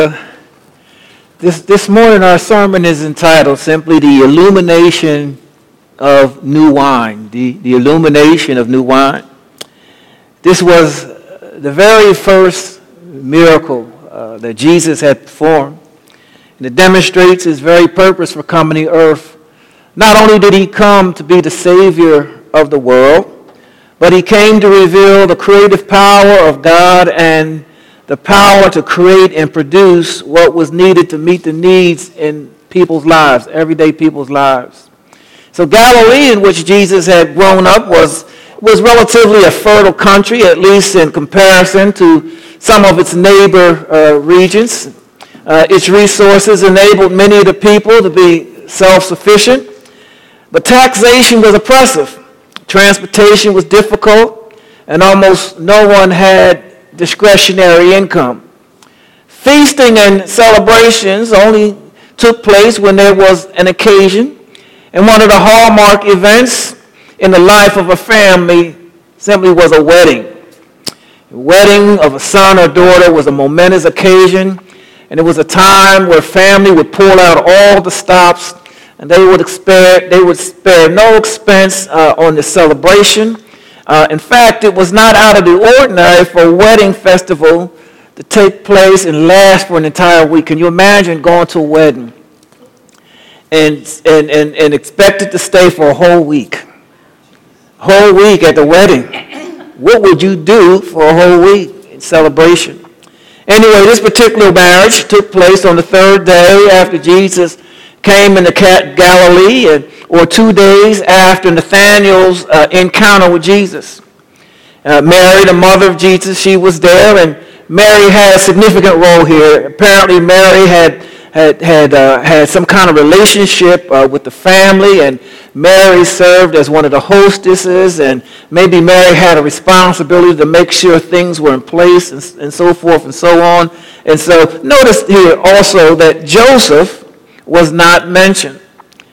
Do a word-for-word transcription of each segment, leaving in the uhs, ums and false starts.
This, this morning our sermon is entitled simply The Illumination of New Wine. The, the illumination of new wine. This was the very first miracle uh, that Jesus had performed. And it demonstrates his very purpose for coming to earth. Not only did he come to be the Savior of the world, but he came to reveal the creative power of God and the power to create and produce what was needed to meet the needs in people's lives, everyday people's lives. So Galilee, in which Jesus had grown up, was, was relatively a fertile country, at least in comparison to some of its neighbor uh, regions. Uh, its resources enabled many of the people to be self-sufficient, but taxation was oppressive. Transportation was difficult, and almost no one had discretionary income. Feasting and celebrations only took place when there was an occasion, and one of the hallmark events in the life of a family simply was a wedding. The wedding of a son or daughter was a momentous occasion, and it was a time where family would pull out all the stops, and they would spare, they would spare no expense uh, on the celebration. Uh, in fact, it was not out of the ordinary for a wedding festival to take place and last for an entire week. Can you imagine going to a wedding and, and, and, and expected to stay for a whole week? A whole week at the wedding. What would you do for a whole week in celebration? Anyway, this particular marriage took place on the third day after Jesus came into Galilee, and, or two days after Nathanael's uh, encounter with Jesus. Uh, Mary, the mother of Jesus, she was there, and Mary had a significant role here. Apparently, Mary had had had uh, had some kind of relationship uh, with the family, and Mary served as one of the hostesses, and maybe Mary had a responsibility to make sure things were in place, and, and so forth and so on. And so, notice here also that Joseph was not mentioned.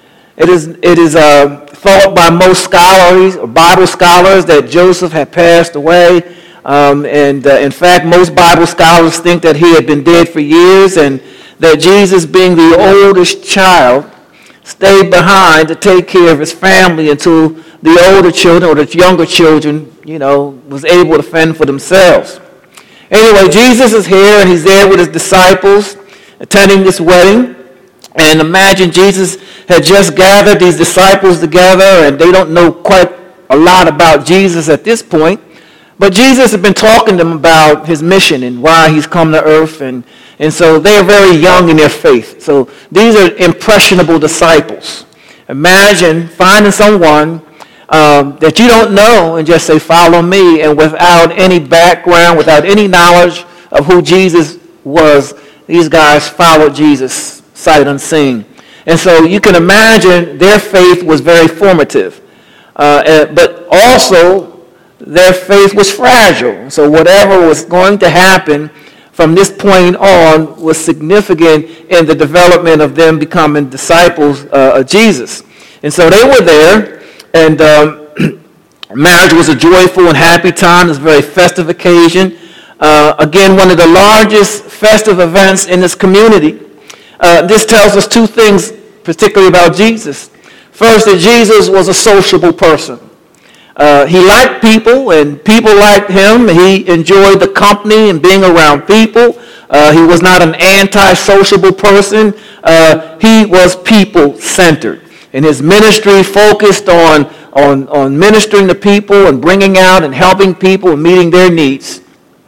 It is it is uh, thought by most scholars, or Bible scholars, that Joseph had passed away. Um, and uh, in fact, most Bible scholars think that he had been dead for years, and that Jesus, being the oldest child, stayed behind to take care of his family until the older children or the younger children, you know, was able to fend for themselves. Anyway, Jesus is here, and he's there with his disciples attending this wedding. And imagine Jesus had just gathered these disciples together, and they don't know quite a lot about Jesus at this point. But Jesus had been talking to them about his mission and why he's come to earth. And, and so they are very young in their faith. So these are impressionable disciples. Imagine finding someone um, that you don't know and just say, follow me. And without any background, without any knowledge of who Jesus was, these guys followed Jesus sight unseen. And so you can imagine their faith was very formative. Uh, but also, their faith was fragile. So whatever was going to happen from this point on was significant in the development of them becoming disciples uh, of Jesus. And so they were there, and um, marriage was a joyful and happy time. It was a very festive occasion. Uh, again, one of the largest festive events in this community. Uh, this tells us two things, particularly about Jesus. First, that Jesus was a sociable person. Uh, he liked people, and people liked him. He enjoyed the company and being around people. Uh, he was not an anti-sociable person. Uh, he was people-centered. And his ministry focused on, on, on ministering to people and bringing out and helping people and meeting their needs.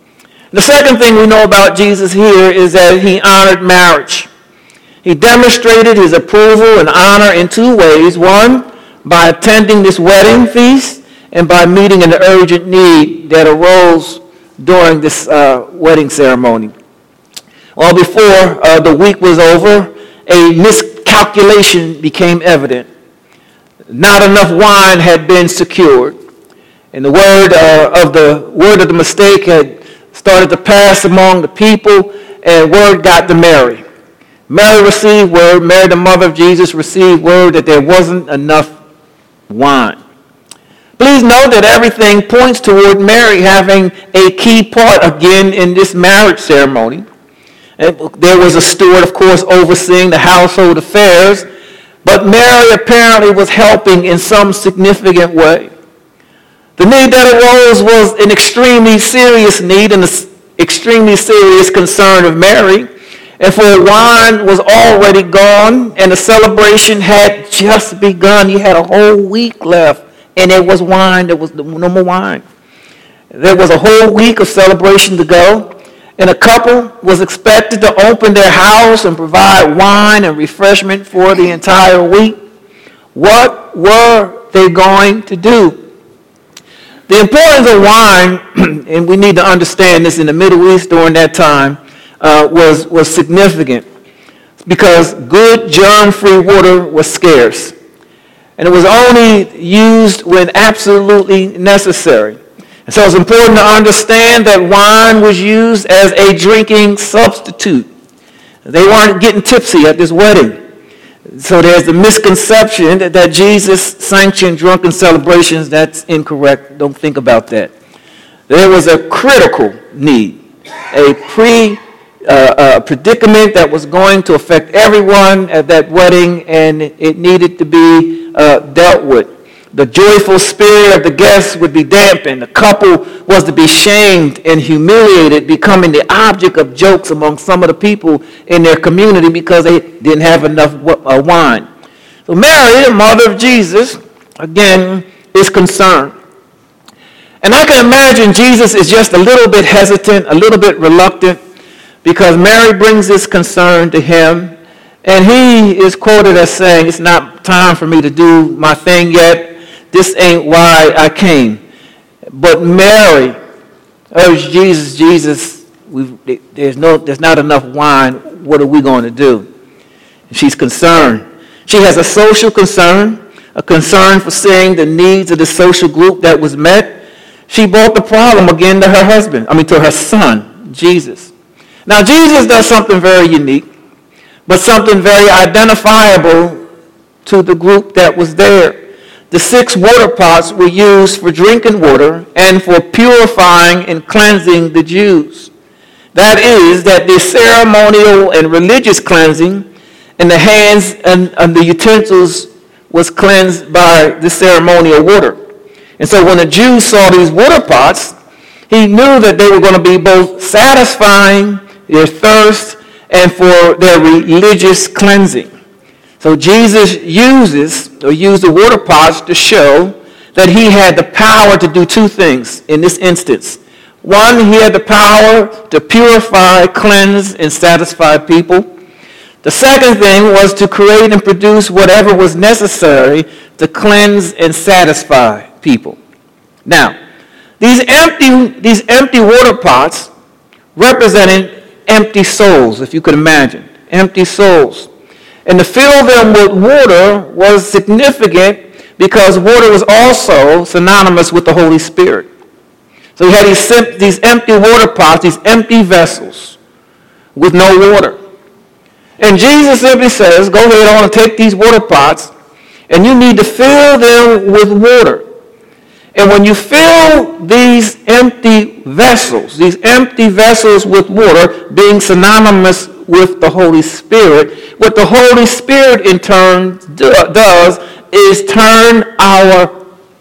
The second thing we know about Jesus here is that he honored marriage. He demonstrated his approval and honor in two ways. One, by attending this wedding feast, and by meeting an urgent need that arose during this uh, wedding ceremony. Well, before uh, the week was over, a miscalculation became evident. Not enough wine had been secured, and the word uh, of the word of the mistake had started to pass among the people, and word got to Mary. Mary received word, Mary the mother of Jesus received word that there wasn't enough wine. Please note that everything points toward Mary having a key part again in this marriage ceremony. And there was a steward, of course, overseeing the household affairs. But Mary apparently was helping in some significant way. The need that arose was an extremely serious need and an extremely serious concern of Mary. And for wine was already gone, and the celebration had just begun. You had a whole week left, and there was wine. There was no more wine. There was a whole week of celebration to go, and a couple was expected to open their house and provide wine and refreshment for the entire week. What were they going to do? The importance of wine, and we need to understand this in the Middle East during that time, Uh, was, was significant because good germ-free water was scarce. And it was only used when absolutely necessary. And so it's important to understand that wine was used as a drinking substitute. They weren't getting tipsy at this wedding. So there's the misconception that, that Jesus sanctioned drunken celebrations. That's incorrect. Don't think about that. There was a critical need, a pre Uh, a predicament that was going to affect everyone at that wedding, and it needed to be uh, dealt with. The joyful spirit of the guests would be dampened. The couple was to be shamed and humiliated, becoming the object of jokes among some of the people in their community because they didn't have enough uh, wine. So Mary, the mother of Jesus, again, is concerned. And I can imagine Jesus is just a little bit hesitant, a little bit reluctant, because Mary brings this concern to him, and he is quoted as saying, "It's not time for me to do my thing yet. This ain't why I came." But Mary urged Jesus, Jesus, we've, there's, no, there's not enough wine. What are we going to do? And she's concerned. She has a social concern, a concern for seeing the needs of the social group that was met. She brought the problem again to her husband, I mean to her son, Jesus. Now, Jesus does something very unique, but something very identifiable to the group that was there. The six water pots were used for drinking water and for purifying and cleansing the Jews. That is, that the ceremonial and religious cleansing in the hands and, and the utensils was cleansed by the ceremonial water. And so when the Jews saw these water pots, he knew that they were going to be both satisfying their thirst and for their religious cleansing. So Jesus uses or used the water pots to show that he had the power to do two things in this instance. One, he had the power to purify, cleanse, and satisfy people. The second thing was to create and produce whatever was necessary to cleanse and satisfy people. Now, these empty, these empty water pots represented empty souls, if you could imagine, empty souls. And to fill them with water was significant because water was also synonymous with the Holy Spirit. So you had these, these empty water pots, these empty vessels with no water. And Jesus simply says, go ahead on and take these water pots, and you need to fill them with water. And when you fill these empty vessels, these empty vessels with water, being synonymous with the Holy Spirit, what the Holy Spirit in turn do, does is turn our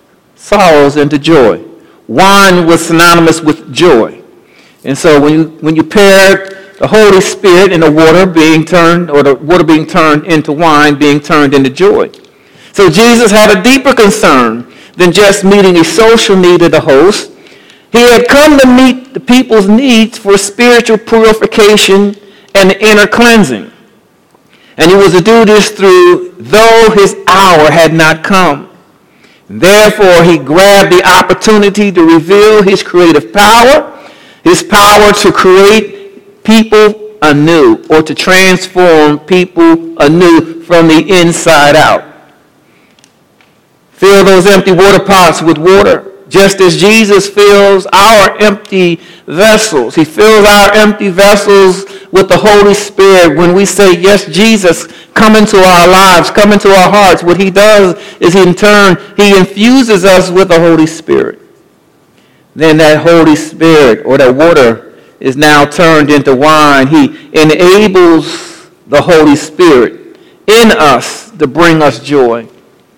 sorrows into joy. Wine was synonymous with joy. And so when you, when you paired the Holy Spirit and the water being turned, or the water being turned into wine, being turned into joy. So Jesus had a deeper concern than just meeting a social need of the host. He had come to meet the people's needs for spiritual purification and inner cleansing. And he was to do this through, though his hour had not come. Therefore, he grabbed the opportunity to reveal his creative power, his power to create people anew, or to transform people anew from the inside out. Fill those empty water pots with water, just as Jesus fills our empty vessels. He fills our empty vessels with the Holy Spirit. When we say, yes, Jesus, come into our lives, come into our hearts, what he does is he in turn, he infuses us with the Holy Spirit. Then that Holy Spirit, or that water, is now turned into wine. He enables the Holy Spirit in us to bring us joy.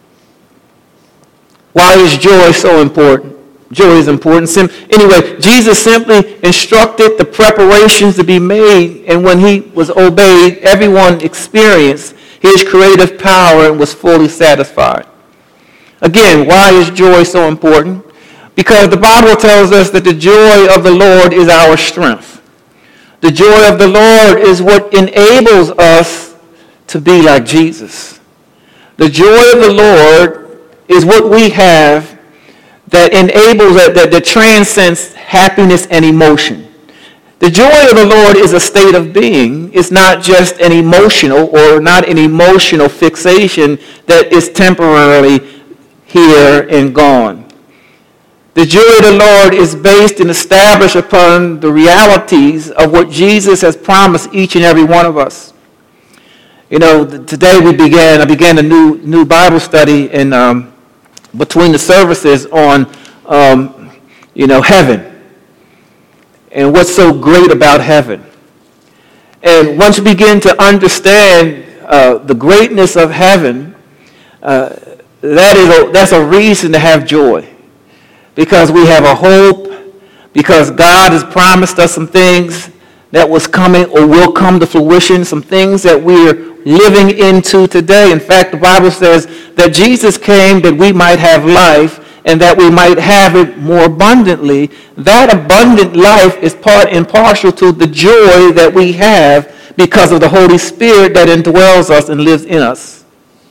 Why is joy so important? Joy is important. Sim- anyway, Jesus simply instructed the preparations to be made, and when he was obeyed, everyone experienced his creative power and was fully satisfied. Again, why is joy so important? Because the Bible tells us that the joy of the Lord is our strength. The joy of the Lord is what enables us to be like Jesus. The joy of the Lord is what we have that enables, that, that, that transcends happiness and emotion. The joy of the Lord is a state of being. It's not just an emotional or not an emotional fixation that is temporarily here and gone. The joy of the Lord is based and established upon the realities of what Jesus has promised each and every one of us. You know, today we began, I began a new new Bible study in um, between the services on, um, you know, heaven and what's so great about heaven. And once you begin to understand uh, the greatness of heaven, uh, that is a, that's a reason to have joy, because we have a hope, because God has promised us some things that was coming or will come to fruition, some things that we're living into today. In fact, the Bible says that Jesus came that we might have life and that we might have it more abundantly. That abundant life is part and partial to the joy that we have because of the Holy Spirit that indwells us and lives in us.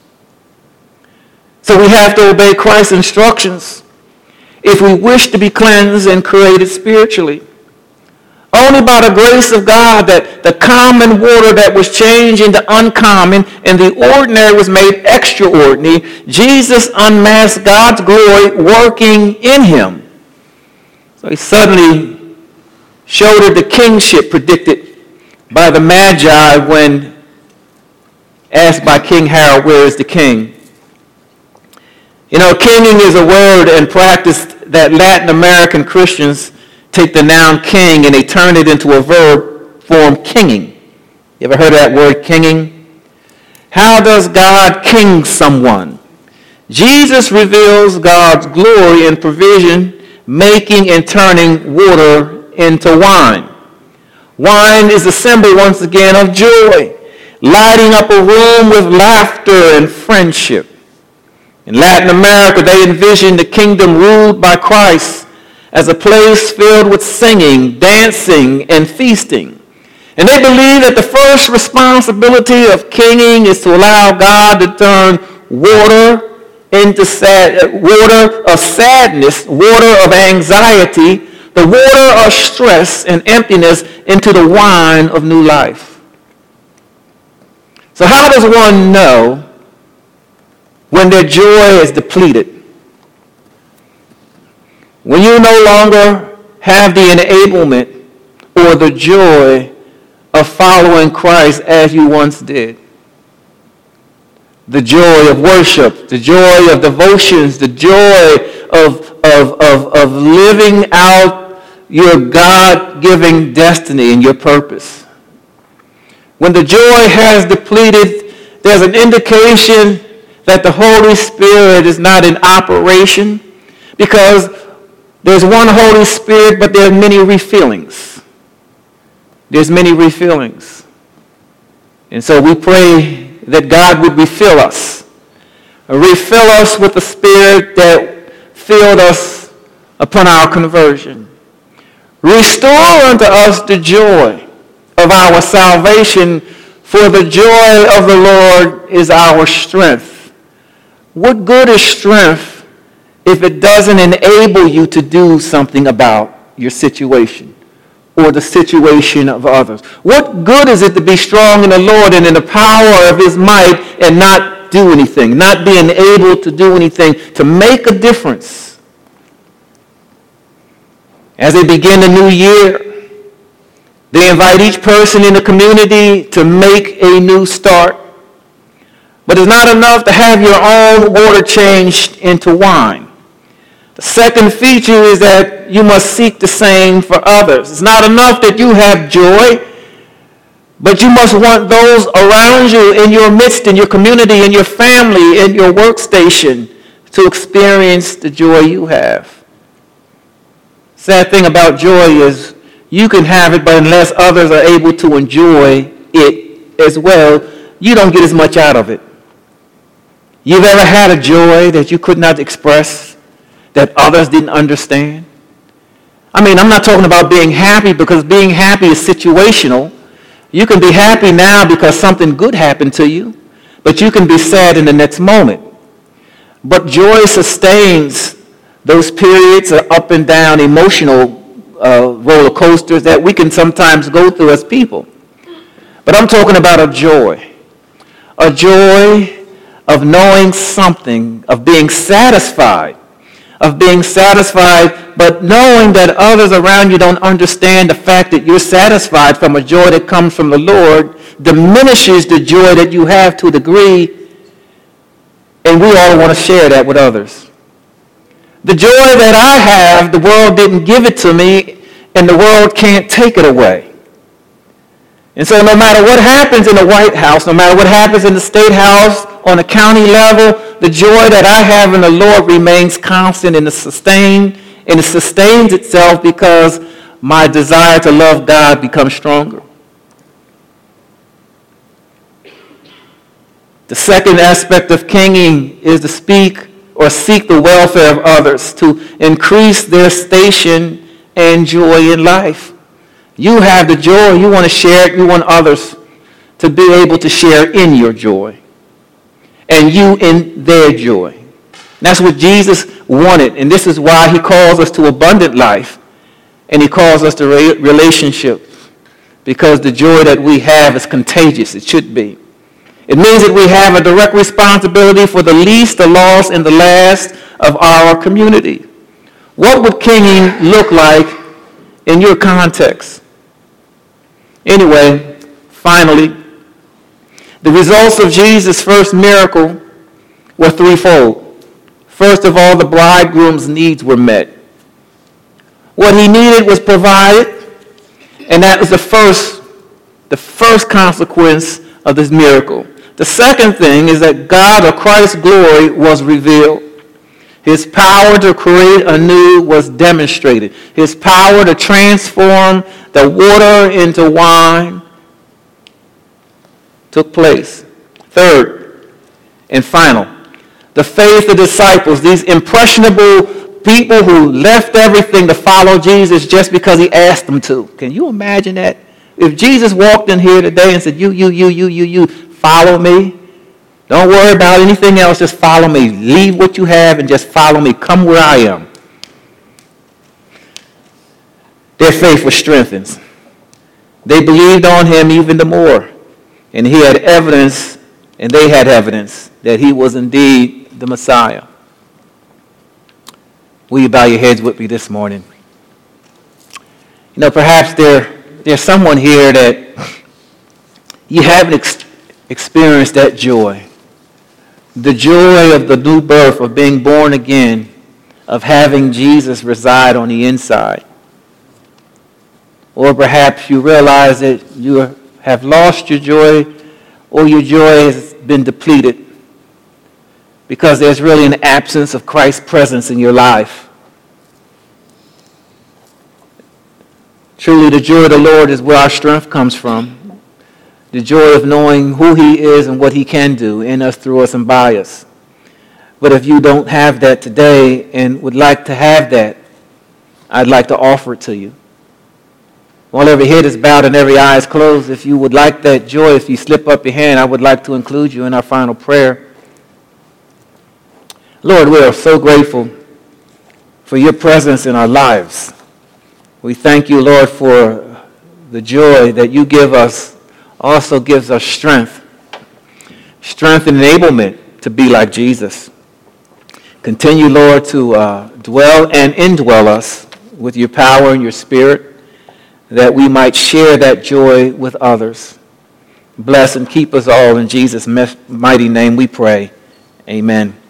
So we have to obey Christ's instructions if we wish to be cleansed and created spiritually. Only by the grace of God that the common water that was changed into uncommon and the ordinary was made extraordinary, Jesus unmasked God's glory working in him. So he suddenly showed the kingship predicted by the Magi when asked by King Herod, where is the king? You know, kinging is a word and practice that Latin American Christians take the noun king and they turn it into a verb form, kinging. You ever heard of that word, kinging? How does God king someone? Jesus reveals God's glory and provision, making and turning water into wine. Wine is a symbol, once again, of joy, lighting up a room with laughter and friendship. In Latin America, they envisioned the kingdom ruled by Christ as a place filled with singing, dancing, and feasting. And they believe that the first responsibility of kinging is to allow God to turn water into sad, water of sadness, water of anxiety, the water of stress and emptiness into the wine of new life. So how does one know when their joy is depleted? When you no longer have the enablement or the joy of following Christ as you once did. The joy of worship, the joy of devotions, the joy of, of, of, of living out your God-given destiny and your purpose. When the joy has depleted, there's an indication that the Holy Spirit is not in operation, because there's one Holy Spirit, but there are many refillings. There's many refillings. And so we pray that God would refill us. Refill us with the Spirit that filled us upon our conversion. Restore unto us the joy of our salvation, for the joy of the Lord is our strength. What good is strength if it doesn't enable you to do something about your situation or the situation of others? What good is it to be strong in the Lord and in the power of his might and not do anything, not being able to do anything to make a difference? As they begin the new year, they invite each person in the community to make a new start. But it's not enough to have your own water changed into wine. The second feature is that you must seek the same for others. It's not enough that you have joy, but you must want those around you, in your midst, in your community, in your family, in your workstation, to experience the joy you have. Sad thing about joy is you can have it, but unless others are able to enjoy it as well, you don't get as much out of it. You've ever had a joy that you could not express, that others didn't understand? I mean, I'm not talking about being happy, because being happy is situational. You can be happy now because something good happened to you, but you can be sad in the next moment. But joy sustains those periods of up and down emotional uh, roller coasters that we can sometimes go through as people. But I'm talking about a joy, a joy of knowing something, of being satisfied, of being satisfied, but knowing that others around you don't understand the fact that you're satisfied from a joy that comes from the Lord diminishes the joy that you have to a degree, and we all want to share that with others. The joy that I have, the world didn't give it to me, and the world can't take it away. And so no matter what happens in the White House, no matter what happens in the State House, on the county level, the joy that I have in the Lord remains constant and is sustained, and it sustains itself because my desire to love God becomes stronger. The second aspect of kinging is to speak or seek the welfare of others, to increase their station and joy in life. You have the joy, you want to share it, you want others to be able to share in your joy, and you in their joy. That's what Jesus wanted, and this is why he calls us to abundant life, and he calls us to re- relationship, because the joy that we have is contagious. It should be. It means that we have a direct responsibility for the least, the lost, and the last of our community. What would kinging look like in your context? Anyway, finally, the results of Jesus' first miracle were threefold. First of all, the bridegroom's needs were met. What he needed was provided, and that was the first, the first consequence of this miracle. The second thing is that God, or Christ's glory, was revealed. His power to create anew was demonstrated. His power to transform the water into wine took place. Third and final, the faith of disciples, these impressionable people who left everything to follow Jesus just because he asked them to. Can you imagine that? If Jesus walked in here today and said, you, you, you, you, you, you, follow me. Don't worry about anything else. Just follow me. Leave what you have and just follow me. Come where I am. Their faith was strengthened. They believed on him even the more. And he had evidence, and they had evidence, that he was indeed the Messiah. Will you bow your heads with me this morning? You know, perhaps there, there's someone here that you haven't ex- experienced that joy. The joy of the new birth, of being born again, of having Jesus reside on the inside. Or perhaps you realize that you have lost your joy, or your joy has been depleted because there's really an absence of Christ's presence in your life. Truly, the joy of the Lord is where our strength comes from. The joy of knowing who he is and what he can do in us, through us, and by us. But if you don't have that today and would like to have that, I'd like to offer it to you. While every head is bowed and every eye is closed, if you would like that joy, if you slip up your hand, I would like to include you in our final prayer. Lord, we are so grateful for your presence in our lives. We thank you, Lord, for the joy that you give us. Also gives us strength, strength and enablement to be like Jesus. Continue, Lord, to uh, dwell and indwell us with your power and your spirit, that we might share that joy with others. Bless and keep us all in Jesus' mighty name we pray. Amen.